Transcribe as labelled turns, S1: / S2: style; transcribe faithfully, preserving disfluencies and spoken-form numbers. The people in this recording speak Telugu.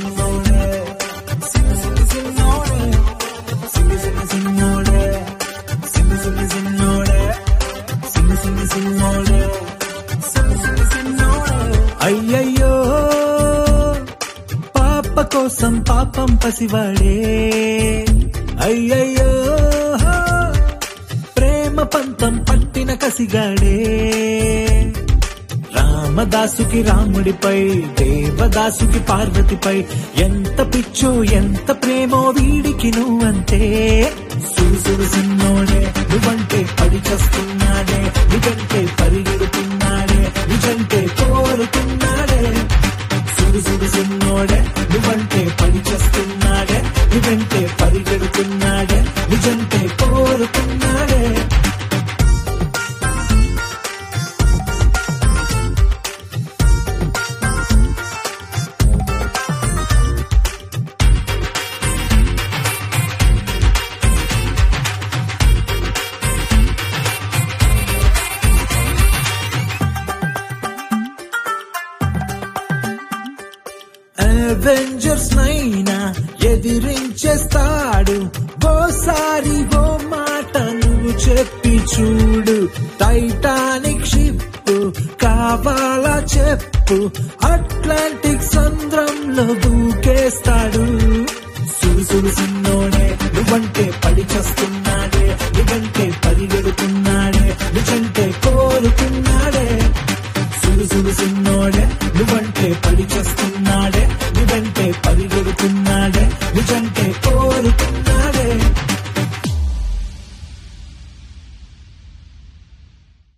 S1: సిన్నోడే సిన్ని సిన్ని సిన్నోడే సిన్ని సిన్ని సిన్నోడే సిన్ని సిన్ని సిన్నోడే సిన్ని సిన్ని సిన్నోడే సిన్ని సిన్ని సిన్నోడే అయ్యయ్యో పాప కోసం పాపం పసివాడే అయ్యయ్యో ప్రేమ పంతం పట్టిన కసిగాడే రామదాసుకి రాముడిపై దేవదాసుకి పార్వతిపై ఎంత పిచ్చో ఎంత ప్రేమో వీడికి నువ్వంతే సురుసురు సిన్నోడే నువ్వంటే పడి చేస్తున్నాడే నిజంటే పరిగెడుతున్నాడే నిజంటే కోరుతున్నాడే సురుసురు సిన్నోడే నువ్వంటే పడి చేస్తున్నాడే నిజంటే పరిగెడుతున్నాడే నిజంటే కోరుతున్నాడే అవెంజర్స్ నైనా ఎదిరించేస్తాడు ఓసారి ఓ మాట నువ్వు చెప్పి చూడు టైటానిక్ షిప్ కావాలా చెప్పు అట్లాంటిక్ సంద్రంలో దూకేస్తాడు సురుసురు సిన్నోడే నువ్వంటే పడి చేస్తున్నాడే నువ్వంటే పరిగెడుతున్నాడే నిజంటే కోరుకున్నాడే సురుసురు సిన్నోడే నువ్వంటే పడి చేస్తున్నాడే నువ్వంటే పరిగెడుతున్నాడే నిజంటే